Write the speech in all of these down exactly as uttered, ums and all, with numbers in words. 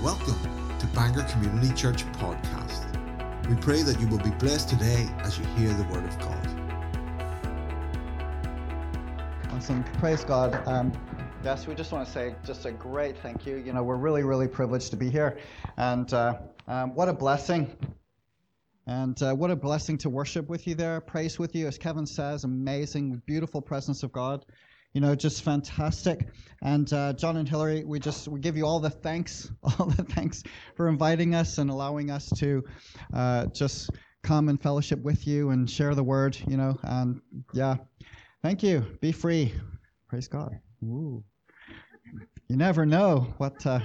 Welcome to Bangor Community Church Podcast. We pray that you will be blessed today as you hear the Word of God. Awesome. Praise God. Um, yes, we just want to say just a great thank you. You know, we're really, really privileged to be here. And uh, um, what a blessing. And uh, what a blessing to worship with you there, praise with you. As Kevin says, amazing, beautiful presence of God. You know, just fantastic. And uh, John and Hillary, we just we give you all the thanks, all the thanks for inviting us and allowing us to uh, just come and fellowship with you and share the word. You know, and yeah, thank you. Be free. Praise God. Ooh. You never know what uh,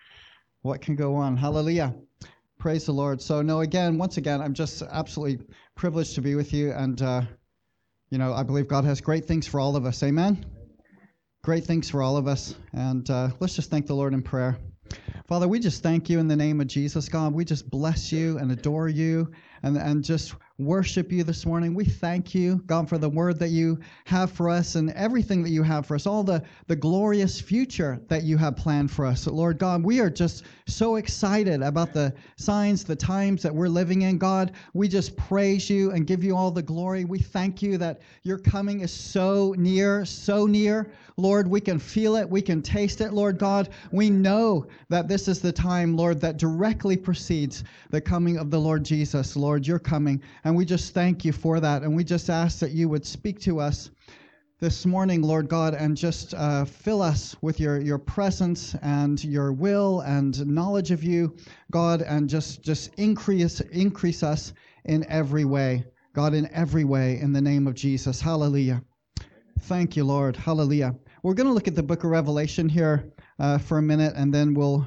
what can go on. Hallelujah. Praise the Lord. So no, again, once again, I'm just absolutely privileged to be with you, and uh, you know, I believe God has great things for all of us. Amen. Great things for all of us, and uh, let's just thank the Lord in prayer. Father, we just thank you in the name of Jesus, God. We just bless you and adore you and, and just worship you this morning. We thank you, God, for the word that you have for us and everything that you have for us, all the, the glorious future that you have planned for us. Lord God, we are just so excited about the signs, the times that we're living in. God, we just praise you and give you all the glory. We thank you that your coming is so near, so near. Lord, we can feel it. We can taste it, Lord God. We know that this is the time, Lord, that directly precedes the coming of the Lord Jesus. Lord, you're coming. And we just thank you for that. And we just ask that you would speak to us this morning, Lord God, and just uh, fill us with your, your presence and your will and knowledge of you, God, and just, just increase, increase us in every way. God, in every way, in the name of Jesus. Hallelujah. Thank you, Lord. Hallelujah. We're going to look at the book of Revelation here uh, for a minute, and then we'll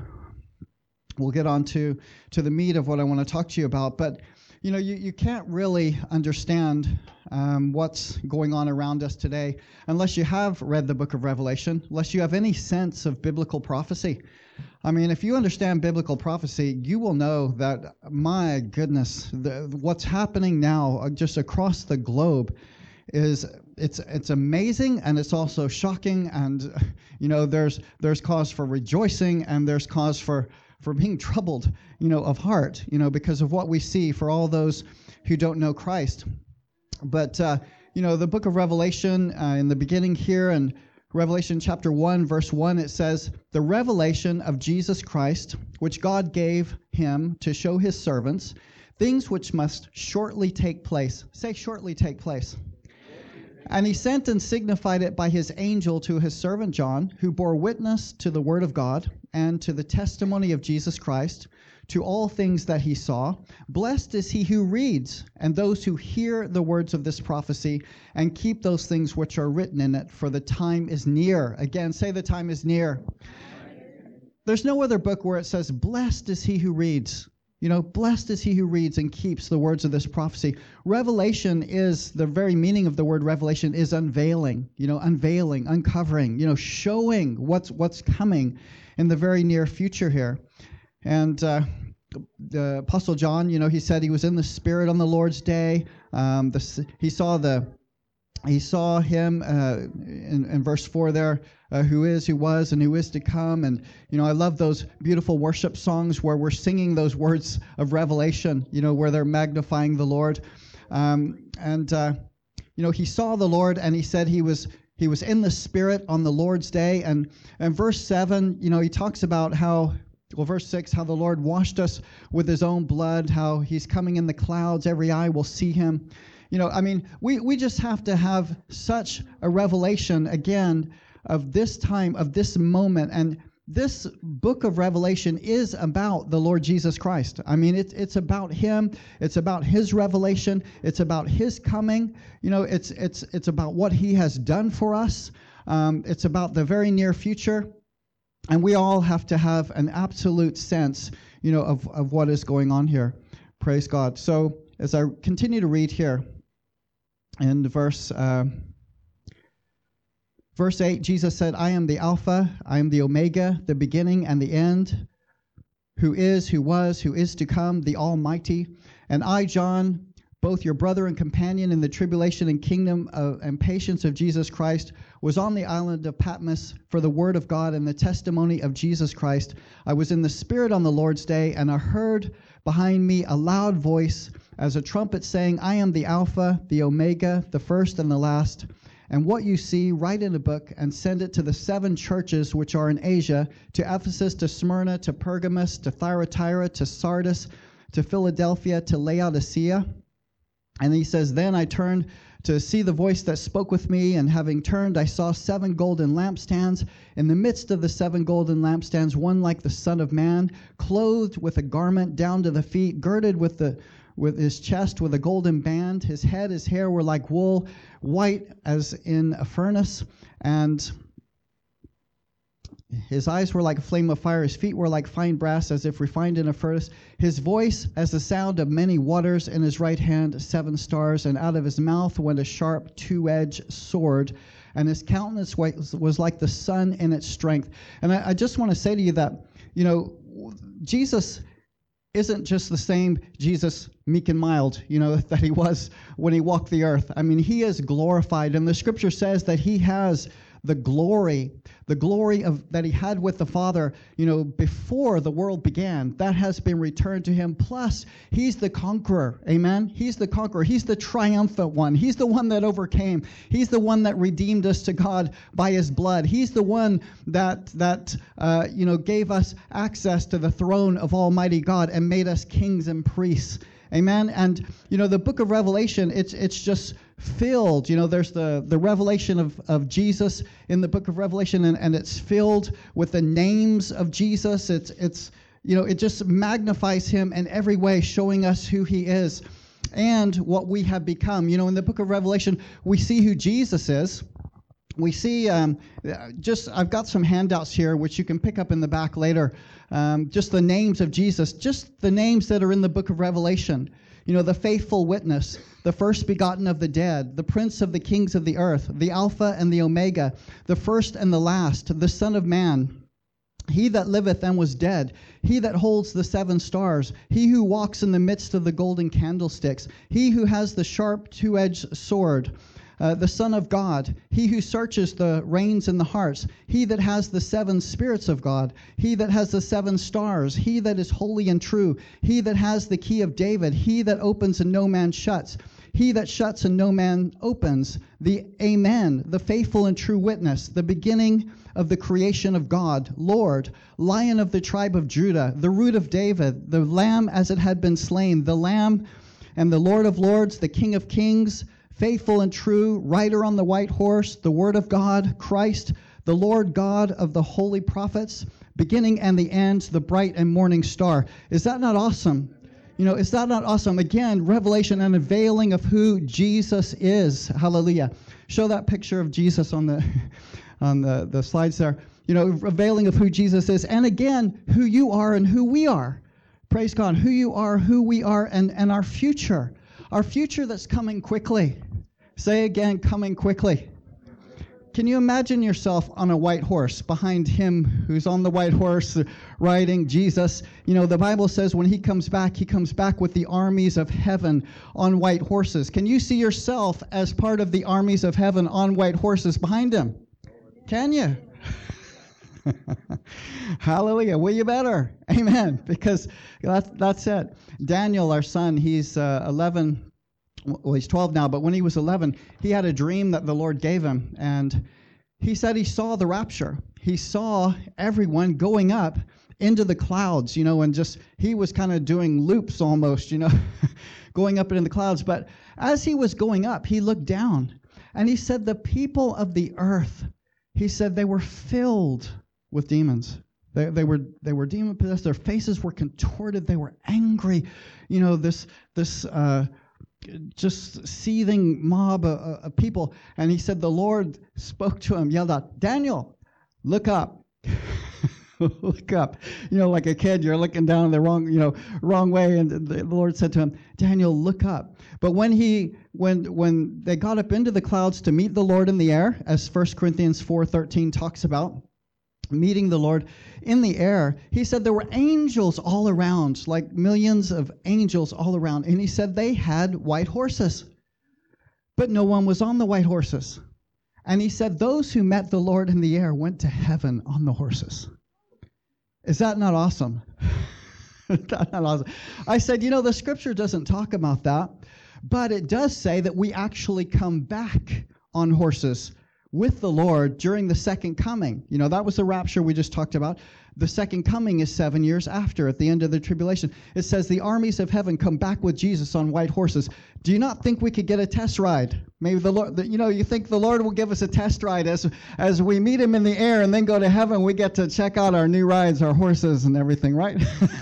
we'll get on to, to the meat of what I want to talk to you about. But you know, you, you can't really understand um, what's going on around us today unless you have read the book of Revelation, unless you have any sense of biblical prophecy. I mean, if you understand biblical prophecy, you will know that, my goodness, the, what's happening now just across the globe is it's it's amazing, and it's also shocking, and you know, there's there's cause for rejoicing, and there's cause for for being troubled, you know, of heart, you know, because of what we see for all those who don't know Christ. But, uh, you know, the book of Revelation, uh, in the beginning here, in Revelation chapter one, verse one, it says, "The revelation of Jesus Christ, which God gave him to show his servants, things which must shortly take place." Say, shortly take place. "And he sent and signified it by his angel to his servant John, who bore witness to the word of God and to the testimony of Jesus Christ, to all things that he saw. Blessed is he who reads, and those who hear the words of this prophecy, and keep those things which are written in it, for the time is near." Again, say the time is near. There's no other book where it says, "Blessed is he who reads." You know, blessed is he who reads and keeps the words of this prophecy. Revelation is, the very meaning of the word revelation is unveiling, you know, unveiling, uncovering, you know, showing what's what's coming in the very near future here. And uh, the Apostle John, you know, he said he was in the Spirit on the Lord's day. Um, the, he saw the He saw him uh, in, in verse four there, uh, who is, who was, and who is to come. And, you know, I love those beautiful worship songs where we're singing those words of revelation, you know, where they're magnifying the Lord. Um, and, uh, you know, he saw the Lord, and he said he was he was in the Spirit on the Lord's day. And, and verse seven, you know, he talks about how, well, verse six, how the Lord washed us with his own blood, how he's coming in the clouds, every eye will see him. You know, I mean, we, we just have to have such a revelation, again, of this time, of this moment. And this book of Revelation is about the Lord Jesus Christ. I mean, it's it's about him. It's about his revelation. It's about his coming. You know, it's it's it's about what he has done for us. Um, it's about the very near future. And we all have to have an absolute sense, you know, of, of what is going on here. Praise God. So as I continue to read here, in verse uh, verse eight, Jesus said, "I am the Alpha, I am the Omega, the beginning and the end, who is, who was, who is to come, the Almighty. And I, John, both your brother and companion in the tribulation and kingdom of, and patience of Jesus Christ, was on the island of Patmos for the word of God and the testimony of Jesus Christ. I was in the Spirit on the Lord's day, and I heard behind me a loud voice as a trumpet saying, I am the Alpha, the Omega, the first and the last. And what you see, write in a book and send it to the seven churches which are in Asia, to Ephesus, to Smyrna, to Pergamos, to Thyatira, to Sardis, to Philadelphia, to Laodicea. And he says, then I turned to see the voice that spoke with me, and having turned, I saw seven golden lampstands. In the midst of the seven golden lampstands, one like the Son of Man, clothed with a garment down to the feet, girded with the with his chest with a golden band. His head, his hair were like wool, white as in a furnace, and his eyes were like a flame of fire. His feet were like fine brass, as if refined in a furnace. His voice as the sound of many waters. In his right hand seven stars, and out of his mouth went a sharp two-edged sword. And his countenance was, was like the sun in its strength. And I, I just want to say to you that, you know, Jesus isn't just the same Jesus, meek and mild, you know, that he was when he walked the earth. I mean, he is glorified. And the scripture says that he has the glory, the glory of that he had with the Father, you know, before the world began. That has been returned to him. Plus, he's the conqueror. Amen? He's the conqueror. He's the triumphant one. He's the one that overcame. He's the one that redeemed us to God by his blood. He's the one that, that uh, you know, gave us access to the throne of Almighty God and made us kings and priests. Amen? And, you know, the book of Revelation, it's it's just filled. You know, there's the, the revelation of, of Jesus in the book of Revelation, and, and it's filled with the names of Jesus. It's, it's you know, it just magnifies him in every way, showing us who he is and what we have become. You know, in the book of Revelation, we see who Jesus is. We see um, just, I've got some handouts here, which you can pick up in the back later. Um, just the names of Jesus, just the names that are in the book of Revelation. You know, the faithful witness, the first begotten of the dead, the prince of the kings of the earth, the Alpha and the Omega, the first and the last, the Son of Man, he that liveth and was dead, he that holds the seven stars, he who walks in the midst of the golden candlesticks, he who has the sharp two-edged sword, Uh, the Son of God, he who searches the reins and the hearts, he that has the seven spirits of God, he that has the seven stars, he that is holy and true, he that has the key of David, he that opens and no man shuts, he that shuts and no man opens, the Amen, the faithful and true witness, the beginning of the creation of God, Lord, Lion of the tribe of Judah, the root of David, the Lamb as it had been slain, the Lamb and the Lord of lords, the King of kings, faithful and true, rider on the white horse, the word of God, Christ, the Lord God of the holy prophets, beginning and the end, the bright and morning star. Is that not awesome? You know, is that not awesome? Again, revelation and unveiling of who Jesus is. Hallelujah. Show that picture of Jesus on the on the, the slides there. You know, revealing of who Jesus is. And again, who you are and who we are. Praise God. Who you are, who we are, and, and our future. Our future that's coming quickly. Say again, coming quickly. Can you imagine yourself on a white horse behind him who's on the white horse riding Jesus? You know, the Bible says when he comes back, he comes back with the armies of heaven on white horses. Can you see yourself as part of the armies of heaven on white horses behind him? Can you? Hallelujah. Well, you better. Amen. Because that's, that's it. Daniel, our son, he's uh, eleven. Well, he's twelve now, but when he was eleven, he had a dream that the Lord gave him. And he said he saw the rapture. He saw everyone going up into the clouds, you know, and just, he was kind of doing loops almost, you know, going up into the clouds. But as he was going up, he looked down and he said, the people of the earth, he said they were filled with demons. They, they were they were demon possessed. Their faces were contorted. They were angry. You know, this this uh, just seething mob of, of people. And he said the Lord spoke to him, yelled out, Daniel, look up. Look up. You know, like a kid, you're looking down the wrong, you know, wrong way. And the Lord said to him, Daniel, look up. But when he, when when they got up into the clouds to meet the Lord in the air, as First Corinthians four thirteen talks about, meeting the Lord in the air, he said there were angels all around, like millions of angels all around. And he said they had white horses, but no one was on the white horses. And he said those who met the Lord in the air went to heaven on the horses. Is that not awesome? That's not awesome. I said, you know, the scripture doesn't talk about that, but it does say that we actually come back on horses with the Lord during the second coming. You know, that was the rapture we just talked about. The second coming is seven years after, at the end of the tribulation. It says the armies of heaven come back with Jesus on white horses. Do you not think we could get a test ride? Maybe the Lord, you know, you think the Lord will give us a test ride as as we meet him in the air and then go to heaven, we get to check out our new rides, our horses and everything, right?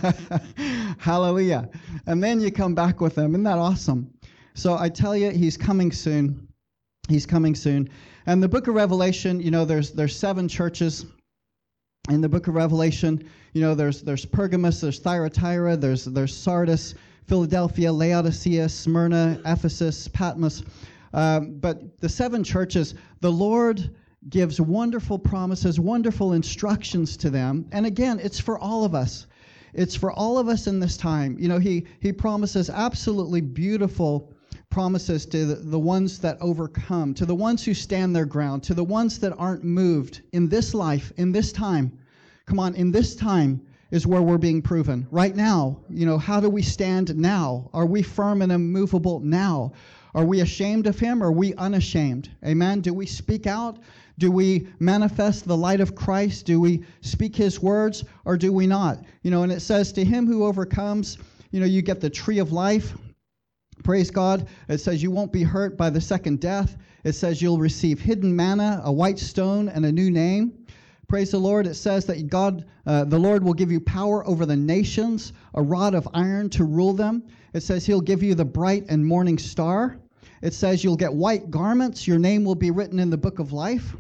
Hallelujah. And then you come back with him. Isn't that awesome? So I tell you, he's coming soon. He's coming soon. And the book of Revelation, you know, there's there's seven churches in the book of Revelation. You know, there's there's Pergamos, there's Thyatira, there's there's Sardis, Philadelphia, Laodicea, Smyrna, Ephesus, Patmos. Um, but the seven churches, the Lord gives wonderful promises, wonderful instructions to them. And again, it's for all of us. It's for all of us in this time. You know, he he promises absolutely beautiful promises to the, the ones that overcome, to the ones who stand their ground, to the ones that aren't moved in this life, in this time. Come on, in this time is where we're being proven. Right now, you know, how do we stand now? Are we firm and immovable now? Are we ashamed of him or are we unashamed? Amen? Do we speak out? Do we manifest the light of Christ? Do we speak his words or do we not? You know, and it says to him who overcomes, you know, you get the tree of life. Praise God. It says you won't be hurt by the second death. It says you'll receive hidden manna, a white stone, and a new name. Praise the Lord. It says that God, uh, the Lord will give you power over the nations, a rod of iron to rule them. It says he'll give you the bright and morning star. It says you'll get white garments. Your name will be written in the book of life.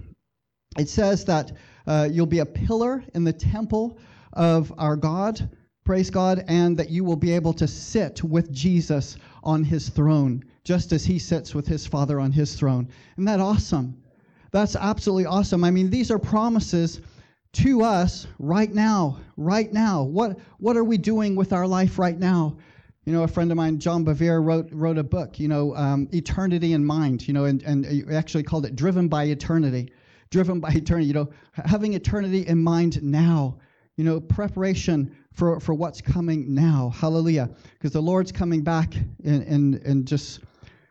It says that uh, you'll be a pillar in the temple of our God. Praise God. And that you will be able to sit with Jesus on his throne, just as he sits with his Father on his throne. Isn't that awesome? That's absolutely awesome. I mean, these are promises to us right now, right now. What what are we doing with our life right now? You know, a friend of mine, John Bevere, wrote wrote a book, you know, um, Eternity in Mind, you know, and, and he actually called it Driven by Eternity. Driven by Eternity, you know, having eternity in mind now, you know, preparation for, for what's coming now. Hallelujah. Because the Lord's coming back in, in, in just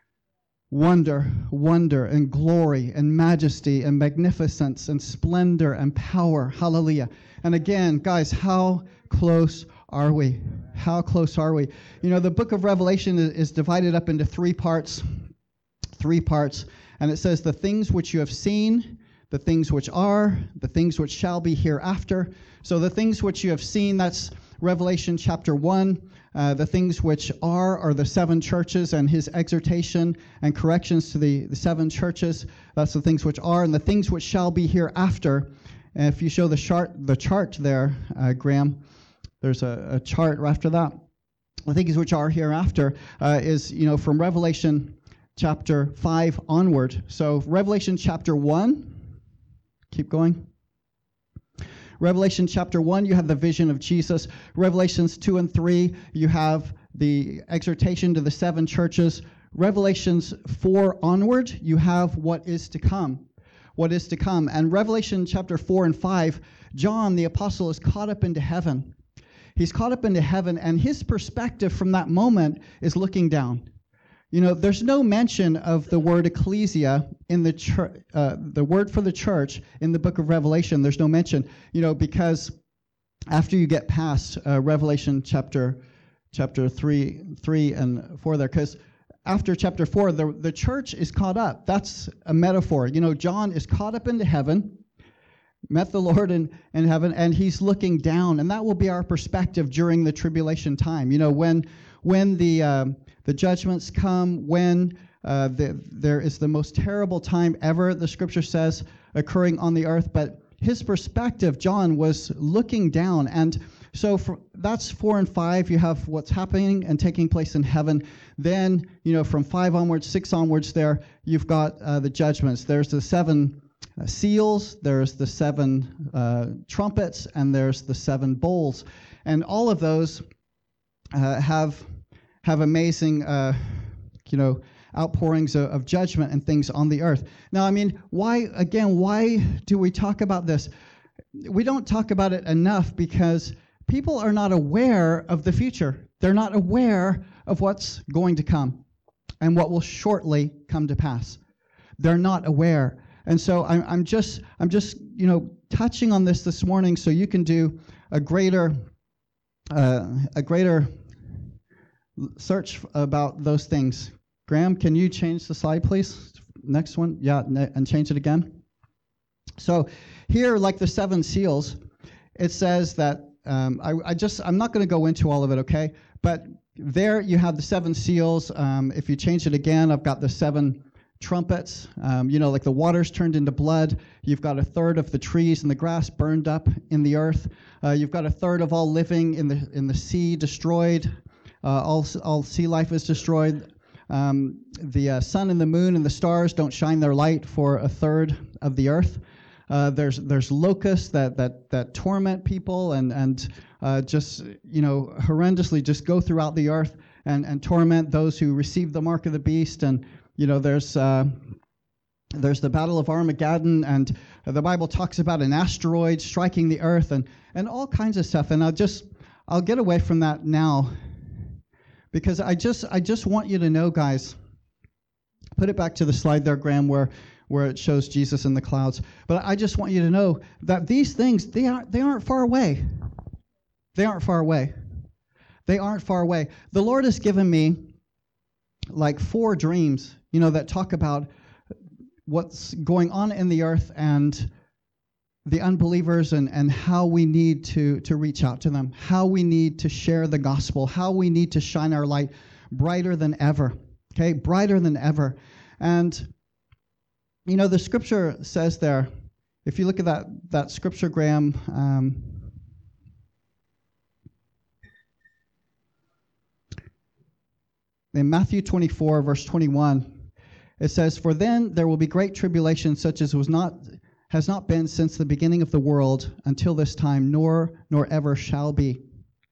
wonder, wonder and glory and majesty and magnificence and splendor and power. Hallelujah. And again, guys, how close are we? How close are we? You know, the book of Revelation is, is divided up into three parts. Three parts. And it says the things which you have seen, the things which are, the things which shall be hereafter. So the things which you have seen, that's Revelation chapter one. Uh, the things which are are the seven churches and his exhortation and corrections to the, the seven churches. That's the things which are. And the things which shall be hereafter. And if you show the chart, the chart there, uh, Graham, there's a, a chart after that. The things which are hereafter uh, is, you know, from Revelation chapter five onward. So Revelation chapter one. Keep going. Revelation chapter one, you have the vision of Jesus. Revelations two and three, you have the exhortation to the seven churches. Revelations four onward, you have what is to come. What is to come. And Revelation chapter four and five, John the apostle is caught up into heaven. He's caught up into heaven, and his perspective from that moment is looking down. You know, there's no mention of the word ecclesia in the church, uh, the word for the church in the book of Revelation. There's no mention, you know, because after you get past uh, Revelation chapter chapter three, three and four there, because after chapter four, the the church is caught up. That's a metaphor. You know, John is caught up into heaven, met the Lord in, in heaven, and he's looking down, and that will be our perspective during the tribulation time. You know, when when the uh, the judgments come, when uh, the, there is the most terrible time ever, the scripture says, occurring on the earth. But his perspective, John, was looking down. And so for, that's four and five. You have what's happening and taking place in heaven. Then, you know, from five onwards, six onwards there, you've got uh, the judgments. There's the seven uh, seals, there's the seven uh, trumpets, and there's the seven bowls. And all of those uh, have have amazing, uh, you know, outpourings of, of judgment and things on the earth. Now, I mean, why, again, why do we talk about this? We don't talk about it enough because people are not aware of the future. They're not aware of what's going to come and what will shortly come to pass. They're not aware. And so I'm, I'm just, I'm just, you know, touching on this this morning so you can do a greater, uh, a greater search about those things. Graham, can you change the slide, please? Next one. Yeah, and change it again. So here, like the seven seals, it says that, um, I, I just, I'm not going to go into all of it, okay? But there you have the seven seals. Um, if you change it again, I've got the seven trumpets. Um, you know, like the waters turned into blood. You've got a third of the trees and the grass burned up in the earth. Uh, you've got a third of all living in the in the sea destroyed. Uh, all all sea life is destroyed. Um, the uh, sun and the moon and the stars don't shine their light for a third of the earth. Uh, there's there's locusts that that that torment people and and uh, just you know horrendously just go throughout the earth and and torment those who receive the mark of the beast. And you know there's uh, there's the battle of Armageddon, and the Bible talks about an asteroid striking the earth and and all kinds of stuff. And I'll just I'll get away from that now, because I just I just want you to know, guys. Put it back to the slide there, Graham, where where it shows Jesus in the clouds. But I just want you to know that these things, they aren't they aren't far away. They aren't far away. They aren't far away. The Lord has given me like four dreams, you know, that talk about what's going on in the earth and the unbelievers and, and how we need to, to reach out to them, how we need to share the gospel, how we need to shine our light brighter than ever, okay, brighter than ever. And, you know, the scripture says there, if you look at that, that scripture, Graham, um, in Matthew twenty-four, verse twenty-one, it says, "For then there will be great tribulation, such as was not has not been since the beginning of the world until this time, nor nor ever shall be."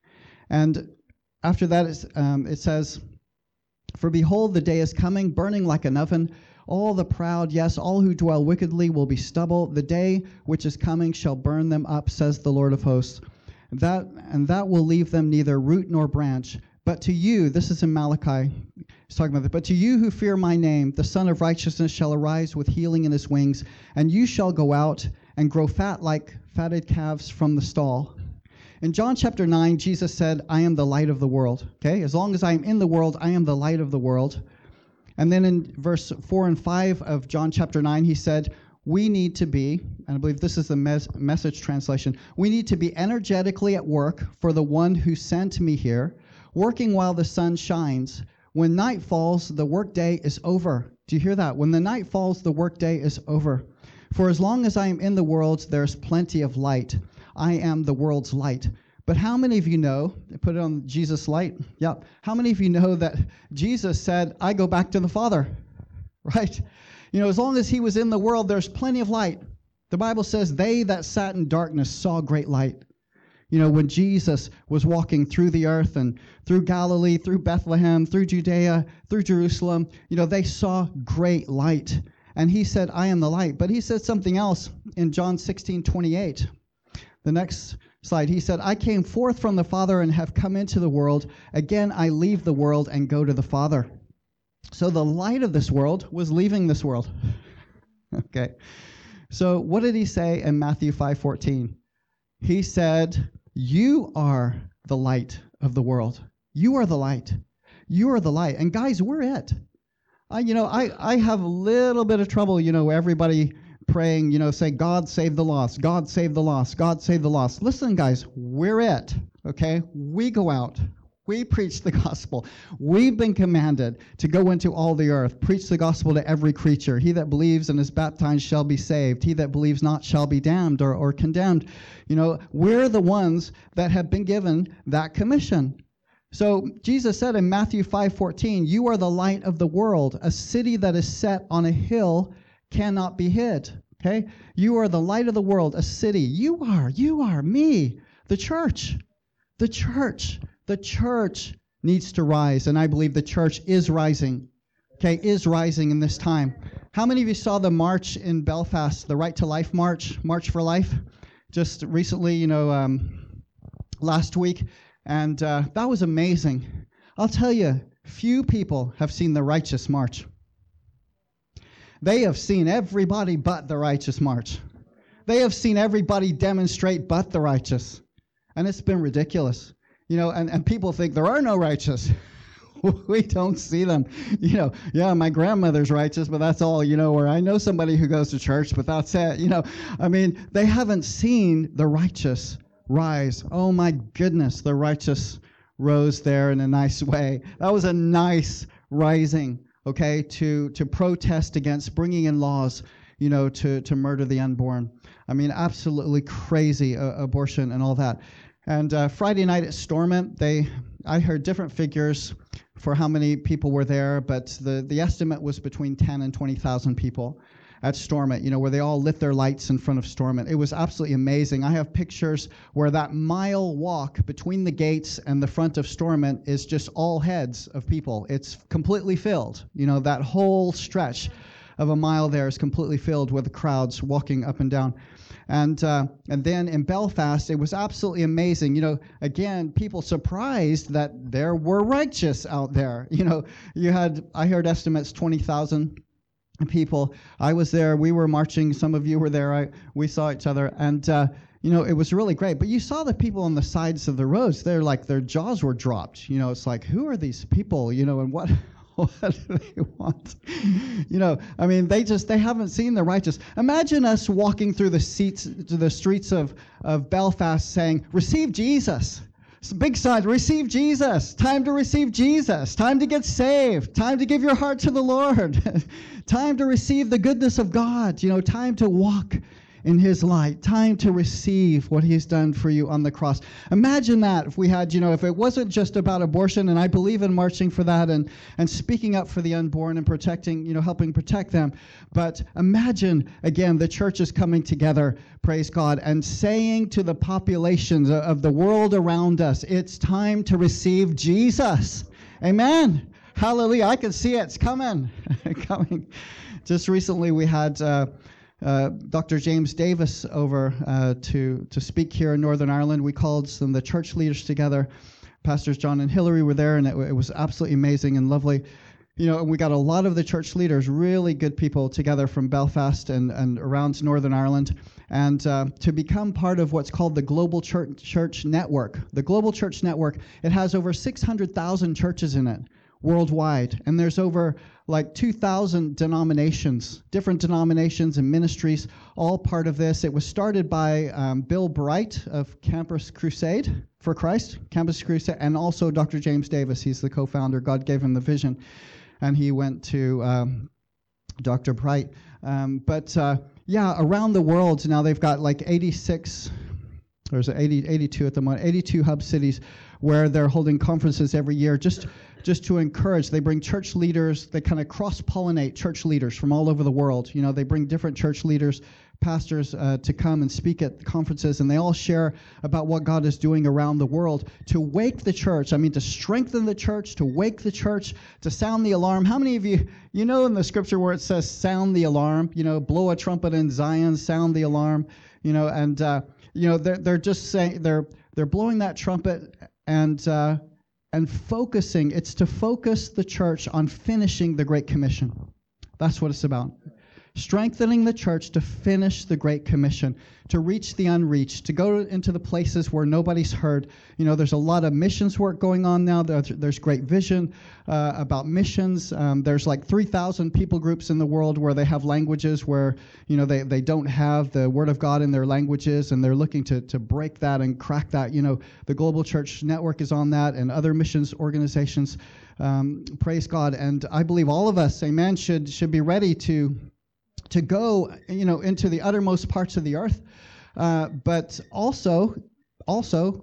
And after that, it's, um, it says, "For behold, the day is coming, burning like an oven. All the proud, yes, all who dwell wickedly will be stubble. The day which is coming shall burn them up, says the Lord of hosts. That and that will leave them neither root nor branch. But to you," this is in Malachi, he's talking about that, "but to you who fear my name, the Son of Righteousness shall arise with healing in his wings, and you shall go out and grow fat like fatted calves from the stall." In John chapter nine, Jesus said, "I am the light of the world." Okay, as long as I am in the world, I am the light of the world. And then in verse four and five of John chapter nine, he said, we need to be, and I believe this is the mes- message translation, we need to be energetically at work for the one who sent me here, working while the sun shines. When night falls, the workday is over. Do you hear that? When the night falls, the workday is over. For as long as I am in the world, there's plenty of light. I am the world's light. But how many of you know, put it on Jesus' light, yeah, how many of you know that Jesus said, I go back to the Father, right? You know, as long as he was in the world, there's plenty of light. The Bible says, they that sat in darkness saw great light. You know, when Jesus was walking through the earth and through Galilee, through Bethlehem, through Judea, through Jerusalem, you know, they saw great light. And he said, I am the light. But he said something else in John sixteen twenty-eight. The next slide, he said, I came forth from the Father and have come into the world. Again, I leave the world and go to the Father. So the light of this world was leaving this world. Okay. So what did he say in Matthew five fourteen? He said, you are the light of the world. You are the light. You are the light. And guys, we're it. I, you know, I, I have a little bit of trouble, you know, everybody praying, you know, say, God save the lost, God save the lost, God save the lost. Listen, guys, we're it, okay? We go out. We preach the gospel. We've been commanded to go into all the earth, preach the gospel to every creature. He that believes and is baptized shall be saved. He that believes not shall be damned or, or condemned. You know, we're the ones that have been given that commission. So Jesus said in Matthew five fourteen, you are the light of the world. A city that is set on a hill cannot be hid. Okay? You are the light of the world, a city. You are, you are, me, the church. The church. The church needs to rise, and I believe the church is rising. Okay, is rising in this time. How many of you saw the march in Belfast, the Right to Life March, March for Life, just recently, you know, um, last week? And uh, that was amazing. I'll tell you, few people have seen the righteous march. They have seen everybody but the righteous march. They have seen everybody demonstrate but the righteous. And it's been ridiculous. You know, and, and people think there are no righteous. We don't see them. You know, yeah, my grandmother's righteous, but that's all, you know, or I know somebody who goes to church, but that's it. You know, I mean, they haven't seen the righteous rise. Oh, my goodness, the righteous rose there in a nice way. That was a nice rising, okay, to, to protest against bringing in laws, you know, to, to murder the unborn. I mean, absolutely crazy uh, abortion and all that. And uh, Friday night at Stormont, they, I heard different figures for how many people were there, but the, the estimate was between ten and twenty thousand people at Stormont, you know, where they all lit their lights in front of Stormont. It was absolutely amazing. I have pictures where that mile walk between the gates and the front of Stormont is just all heads of people. It's completely filled. You know, that whole stretch of a mile there is completely filled with the crowds walking up and down. And uh, and then in Belfast, it was absolutely amazing. You know, again, people surprised that there were righteous out there. You know, you had, I heard estimates twenty thousand people. I was there. We were marching. Some of you were there. I, we saw each other. And, uh, you know, it was really great. But you saw the people on the sides of the roads. They're like, their jaws were dropped. You know, it's like, who are these people? You know, and what... What do they want? You know, I mean, they just, they haven't seen the righteous. Imagine us walking through the seats, to the streets of, of Belfast saying, receive Jesus. It's a big sign, receive Jesus. Time to receive Jesus. Time to get saved. Time to give your heart to the Lord. Time to receive the goodness of God. You know, time to walk in his light. Time to receive what he's done for you on the cross. Imagine that if we had, you know, if it wasn't just about abortion, and I believe in marching for that and, and speaking up for the unborn and protecting, you know, helping protect them. But imagine, again, the church is coming together, praise God, and saying to the populations of the world around us, it's time to receive Jesus. Amen. Hallelujah. I can see it. It's coming. coming. Just recently we had... Uh, Uh, Doctor James Davis over uh, to to speak here in Northern Ireland. We called some of the church leaders together. Pastors John and Hillary were there, and it, it was absolutely amazing and lovely. You know, and we got a lot of the church leaders, really good people together from Belfast and, and around Northern Ireland, and uh, to become part of what's called the Global Church, Church Network. The Global Church Network, it has over six hundred thousand churches in it worldwide, and there's over like two thousand denominations, different denominations and ministries, all part of this. It was started by um, Bill Bright of Campus Crusade for Christ, Campus Crusade, and also Doctor James Davis. He's the co-founder. God gave him the vision, and he went to um, Doctor Bright. Um, but uh, yeah, around the world now they've got like eighty-six, or is it eighty, eighty-two at the moment, eighty-two hub cities where they're holding conferences every year just just to encourage. They bring church leaders, they kind of cross-pollinate church leaders from all over the world. You know, they bring different church leaders, pastors uh, to come and speak at conferences, and they all share about what God is doing around the world to wake the church, I mean, to strengthen the church, to wake the church, to sound the alarm. How many of you, you know in the scripture where it says sound the alarm, you know, blow a trumpet in Zion, sound the alarm, you know, and, uh, you know, they're, they're just saying, they're, they're blowing that trumpet and, uh, and focusing. It's to focus the church on finishing the Great Commission. That's what it's about. Strengthening the church to finish the Great Commission, to reach the unreached, to go into the places where nobody's heard. You know, there's a lot of missions work going on now. There's, there's great vision uh, about missions. Um, there's like three thousand people groups in the world where they have languages where, you know, they, they don't have the Word of God in their languages, and they're looking to, to break that and crack that. You know, the Global Church Network is on that, and other missions organizations. Um, praise God. And I believe all of us, amen, should should be ready to to go, you know, into the uttermost parts of the earth, uh, but also, also,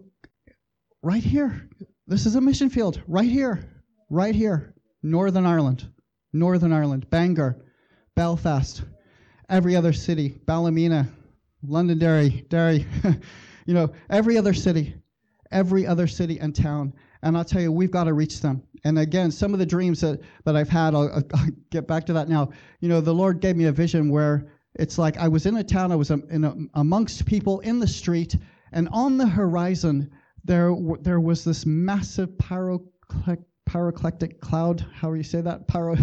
right here. This is a mission field, right here, right here, Northern Ireland, Northern Ireland, Bangor, Belfast, every other city, Ballymena, Londonderry, Derry, you know, every other city, every other city and town. And I'll tell you, we've got to reach them. And again, some of the dreams that, that I've had, I'll, I'll get back to that now. You know, the Lord gave me a vision where it's like I was in a town, I was in a, amongst people in the street, and on the horizon, there there was this massive pyroclec- pyroclastic cloud. How do you say that? Pyro...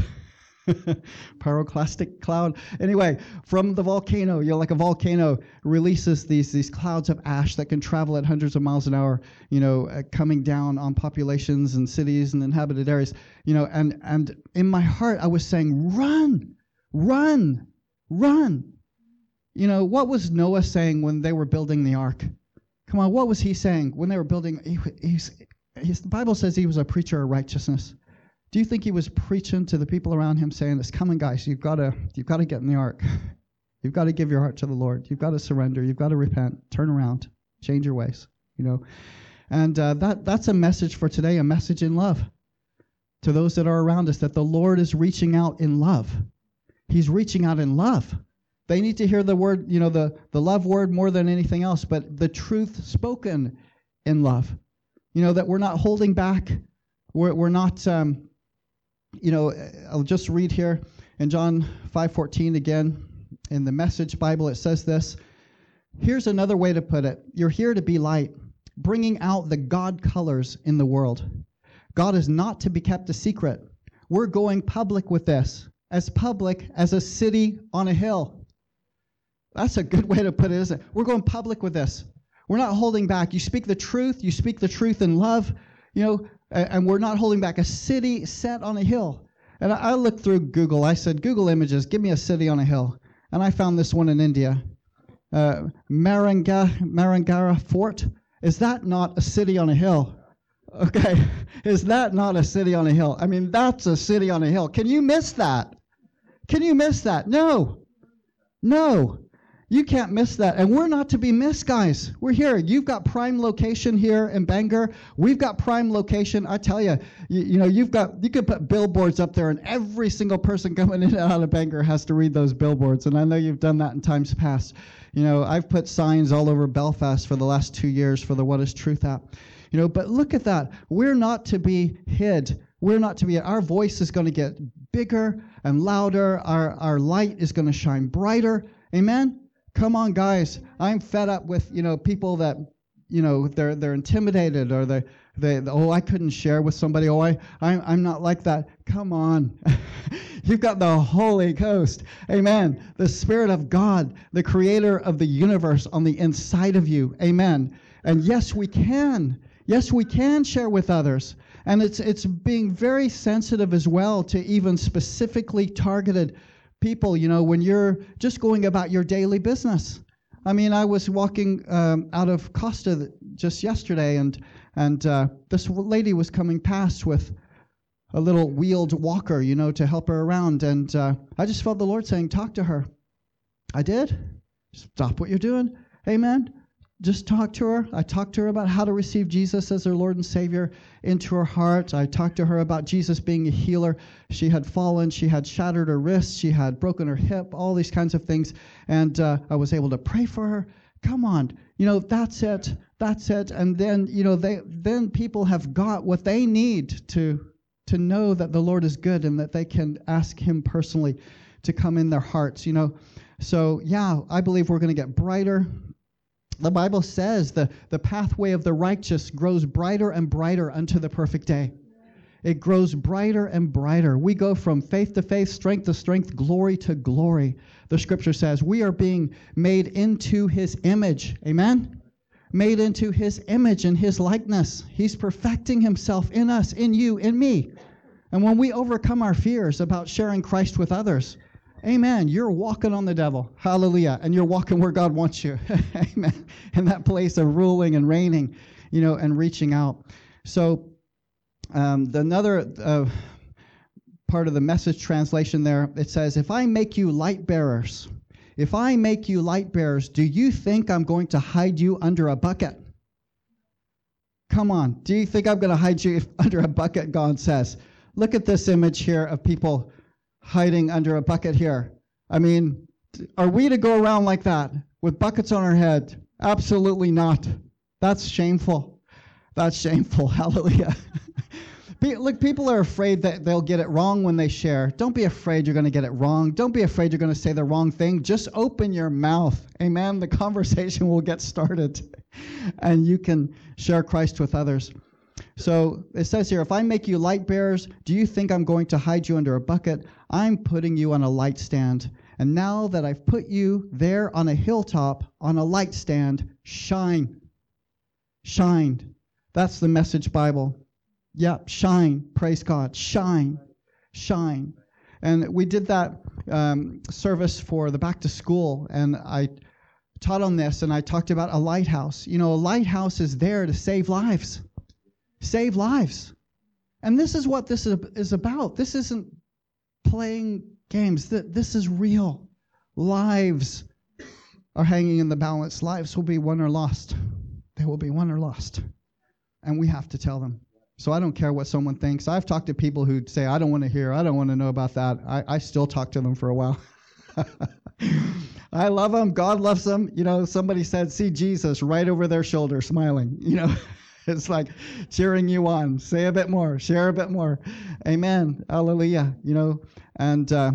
Pyroclastic cloud. Anyway, from the volcano, you know, like a volcano releases these these clouds of ash that can travel at hundreds of miles an hour, you know, uh, coming down on populations and cities and inhabited areas, you know, and and in my heart I was saying, run, run, run. You know, what was Noah saying when they were building the ark? Come on, what was he saying when they were building? He, he's, he's, the Bible says he was a preacher of righteousness. Do you think he was preaching to the people around him saying, it's coming, guys, you've got to you've got to get in the ark. You've got to give your heart to the Lord. You've got to surrender. You've got to repent, turn around, change your ways, you know. And uh, that that's a message for today, a message in love to those that are around us, that the Lord is reaching out in love. He's reaching out in love. They need to hear the word, you know, the, the love word more than anything else, but the truth spoken in love. You know, that we're not holding back. We're, we're not... Um, You know, I'll just read here in John five fourteen again. In the Message Bible, it says this. Here's another way to put it. You're here to be light, bringing out the God colors in the world. God is not to be kept a secret. We're going public with this, as public as a city on a hill. That's a good way to put it, isn't it? We're going public with this. We're not holding back. You speak the truth. You speak the truth in love, you know, and we're not holding back. A city set on a hill. And I looked through Google. I said, Google Images, give me a city on a hill. And I found this one in India. Uh, Maranga, Marangara Fort. Is that not a city on a hill? Okay. Is that not a city on a hill? I mean, that's a city on a hill. Can you miss that? Can you miss that? No. No. You can't miss that. And we're not to be missed, guys. We're here. You've got prime location here in Bangor. We've got prime location. I tell you, you, you know, you've got, you could put billboards up there, and every single person coming in and out of Bangor has to read those billboards. And I know you've done that in times past. You know, I've put signs all over Belfast for the last two years for the What is Truth app. You know, but look at that. We're not to be hid. We're not to be, our voice is going to get bigger and louder. Our, our light is going to shine brighter. Amen? Come on, guys. I'm fed up with, you know, people that, you know, they're they're intimidated, or they they oh, I couldn't share with somebody. Oh, I I'm I'm not like that. Come on. You've got the Holy Ghost. Amen. The Spirit of God, the creator of the universe on the inside of you. Amen. And yes, we can. Yes, we can share with others. And it's it's being very sensitive as well to even specifically targeted people, you know, when you're just going about your daily business. I mean, I was walking um, out of Costa just yesterday, and and uh, this lady was coming past with a little wheeled walker, you know, to help her around. And uh, I just felt the Lord saying, talk to her. I did. Stop what you're doing. Amen. Just talk to her. I talked to her about how to receive Jesus as her Lord and Savior into her heart. I talked to her about Jesus being a healer. She had fallen. She had shattered her wrist. She had broken her hip, all these kinds of things. And uh, I was able to pray for her. Come on. You know, that's it. That's it. And then, you know, they then people have got what they need to to know that the Lord is good, and that they can ask him personally to come in their hearts, you know. So, yeah, I believe we're going to get brighter. The Bible says the, the pathway of the righteous grows brighter and brighter unto the perfect day. It grows brighter and brighter. We go from faith to faith, strength to strength, glory to glory. The scripture says we are being made into his image. Amen? Made into his image and his likeness. He's perfecting himself in us, in you, in me. And when we overcome our fears about sharing Christ with others, amen, you're walking on the devil. Hallelujah. And you're walking where God wants you. Amen. In that place of ruling and reigning, you know, and reaching out. So um, the another uh, part of the Message translation there, it says, if I make you light bearers, if I make you light bearers, do you think I'm going to hide you under a bucket? Come on. Do you think I'm going to hide you under a bucket, God says? Look at this image here of people hiding under a bucket here. I mean, Are we to go around like that with buckets on our head? Absolutely not. That's shameful. That's shameful. Hallelujah. Look, people are afraid that they'll get it wrong when they share. Don't be afraid you're going to get it wrong. Don't be afraid you're going to say the wrong thing. Just open your mouth. Amen. The conversation will get started, and you can share Christ with others. So it says here, if I make you light bearers, do you think I'm going to hide you under a bucket? I'm putting you on a light stand. And now that I've put you there on a hilltop, on a light stand, shine. Shine. That's the Message Bible. Yep, shine. Praise God. Shine. Shine. And we did that um, service for the back to school, and I taught on this, and I talked about a lighthouse. You know, a lighthouse is there to save lives. Save lives. And this is what this is about. This isn't playing games. This is real. Lives are hanging in the balance. Lives will be won or lost. They will be won or lost. And we have to tell them. So I don't care what someone thinks. I've talked to people who say, I don't want to hear, I don't want to know about that. I, I still talk to them for a while. I love them. God loves them. You know, somebody said, see Jesus right over their shoulder smiling. You know, it's like cheering you on. Say a bit more. Share a bit more. Amen. Hallelujah. You know, and uh,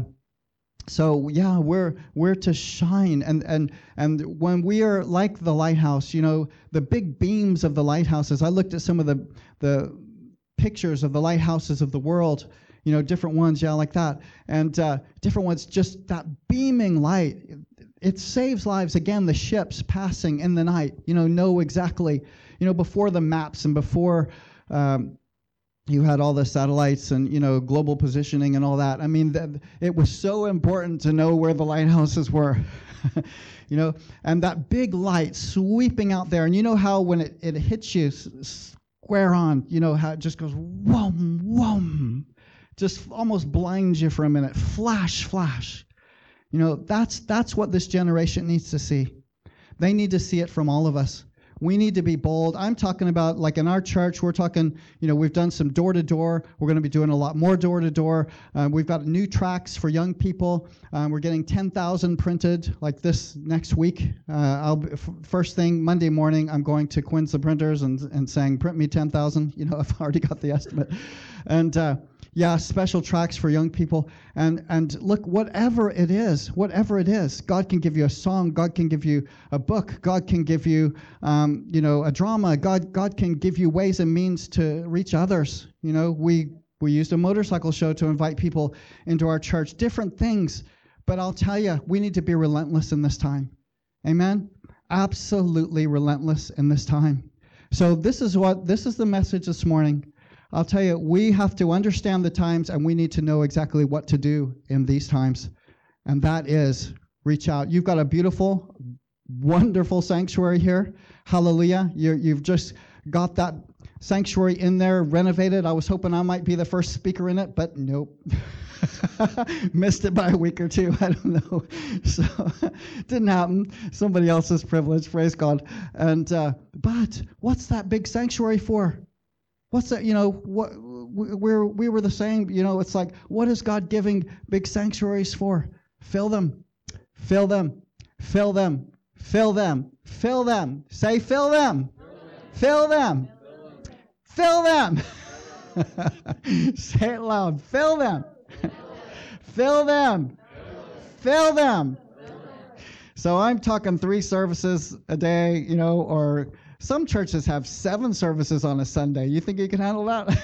so, yeah, we're we're to shine. And, and, and when we are like the lighthouse, you know, the big beams of the lighthouses, I looked at some of the the pictures of the lighthouses of the world, you know, different ones, yeah, like that. And uh, different ones, just that beaming light. It, it saves lives. Again, the ships passing in the night, you know, know exactly, you know, before the maps and before um, you had all the satellites and, you know, global positioning and all that. I mean, th- it was so important to know where the lighthouses were, you know, and that big light sweeping out there. And you know how when it, it hits you s- square on, you know, how it just goes whom, whum, just almost blinds you for a minute. Flash, flash. You know, that's that's what this generation needs to see. They need to see it from all of us. We need to be bold. I'm talking about, like in our church, we're talking, you know, we've done some door-to-door. We're going to be doing a lot more door-to-door. Um, we've got new tracts for young people. Um, we're getting ten thousand printed like this next week. Uh, I'll be, f- first thing Monday morning, I'm going to Quinn's the printers and, and saying, print me ten thousand. You know, I've already got the estimate. And, uh, yeah, special tracts for young people. And and look, whatever it is, whatever it is, God can give you a song. God can give you a book. God can give you, um, you know, a drama. God God can give you ways and means to reach others. You know, we we used a motorcycle show to invite people into our church. Different things. But I'll tell you, we need to be relentless in this time. Amen? Absolutely relentless in this time. So this is what this is the message this morning. I'll tell you, we have to understand the times, and we need to know exactly what to do in these times. And that is reach out. You've got a beautiful, wonderful sanctuary here. Hallelujah. You're, you've just got that sanctuary in there, renovated. I was hoping I might be the first speaker in it, but nope. Missed it by a week or two. I don't know. So didn't happen. Somebody else's privilege. Praise God. And uh, but what's that big sanctuary for? What's that, you know, what we're, we were the same, you know, it's like, what is God giving big sanctuaries for? Fill them, fill them, fill them, fill them, fill them. Say, fill them, fill them, fill them. Say it loud, fill them, fill them, fill them. So I'm talking three services a day, you know, or some churches have seven services on a Sunday. You think you can handle that?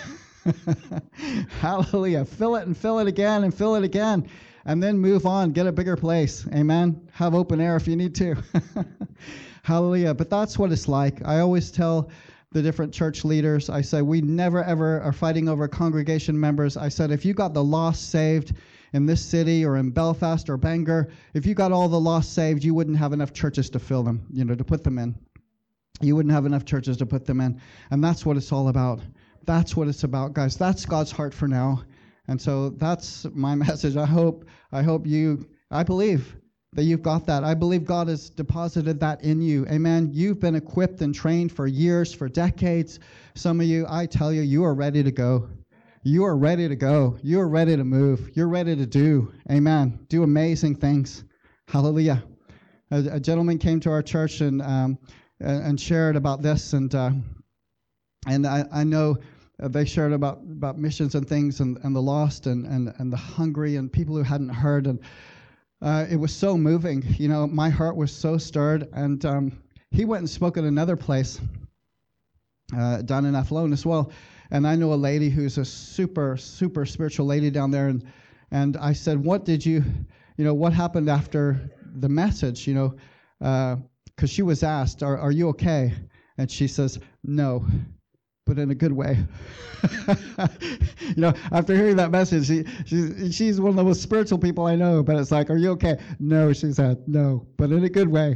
Hallelujah. Fill it and fill it again and fill it again. And then move on. Get a bigger place. Amen. Have open air if you need to. Hallelujah. But that's what it's like. I always tell the different church leaders, I say, we never ever are fighting over congregation members. I said, if you got the lost saved in this city or in Belfast or Bangor, if you got all the lost saved, you wouldn't have enough churches to fill them, you know, to put them in. You wouldn't have enough churches to put them in. And that's what it's all about. That's what it's about, guys. That's God's heart for now. And so that's my message. I hope I hope you, I believe that you've got that. I believe God has deposited that in you. Amen. You've been equipped and trained for years, for decades. Some of you, I tell you, you are ready to go. You are ready to go. You are ready to move. You're ready to do. Amen. Do amazing things. Hallelujah. A, a gentleman came to our church and um, and, and shared about this, and uh, and I, I know they shared about, about missions and things, and, and the lost, and, and, and the hungry, and people who hadn't heard, and uh, it was so moving. You know, my heart was so stirred, and um, he went and spoke at another place uh, down in Athlone as well. And I know a lady who's a super, super spiritual lady down there. And, and I said, what did you, you know, what happened after the message, you know, because uh, she was asked, are, are you okay? And she says, no, but in a good way. You know, after hearing that message, she, she, she's one of the most spiritual people I know, but it's like, are you okay? No, she said, no, but in a good way.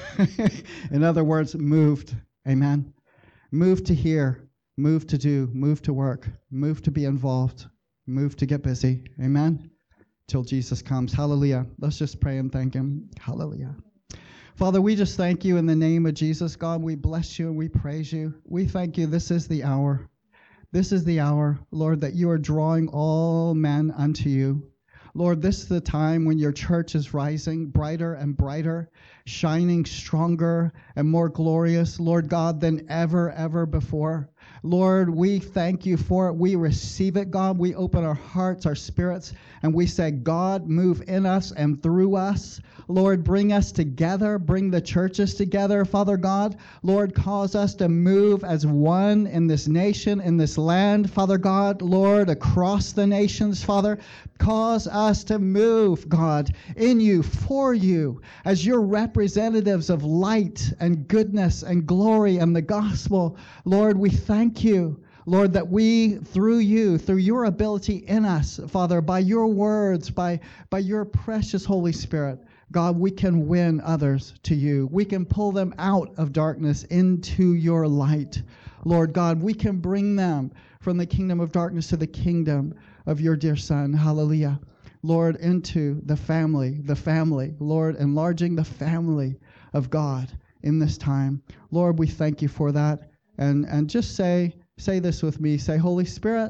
In other words, moved. Amen. Moved to hear. Move to do, move to work, move to be involved, move to get busy. Amen? Till Jesus comes. Hallelujah. Let's just pray and thank him. Hallelujah. Father, we just thank you in the name of Jesus. God, we bless you and we praise you. We thank you. This is the hour. This is the hour, Lord, that you are drawing all men unto you. Lord, this is the time when your church is rising brighter and brighter, shining stronger and more glorious, Lord God, than ever, ever before. Lord, we thank you for it. We receive it, God. We open our hearts, our spirits, and we say, God, move in us and through us. Lord, bring us together. Bring the churches together, Father God. Lord, cause us to move as one in this nation, in this land, Father God. Lord, across the nations, Father. Cause us to move, God, in you, for you, as your representatives of light and goodness and glory and the gospel. Lord, we thank you, Lord, that we, through you, through your ability in us, Father, by your words, by, by your precious Holy Spirit, God, we can win others to you. We can pull them out of darkness into your light. Lord God, we can bring them from the kingdom of darkness to the kingdom of your dear Son. Hallelujah. Lord, into the family, the family. Lord, enlarging the family of God in this time. Lord, we thank you for that. And, and just say, say this with me. Say, Holy Spirit,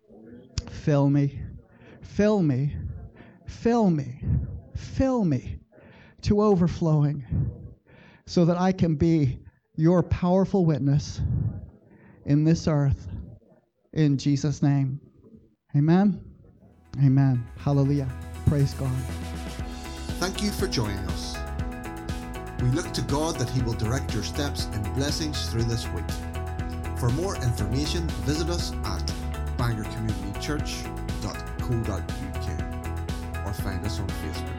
fill me, fill me, fill me, fill me to overflowing so that I can be your powerful witness in this earth. In Jesus' name. Amen. Amen. Hallelujah. Praise God. Thank you for joining us. We look to God that he will direct your steps and blessings through this week. For more information, visit us at bangor community church dot co dot uk or find us on Facebook.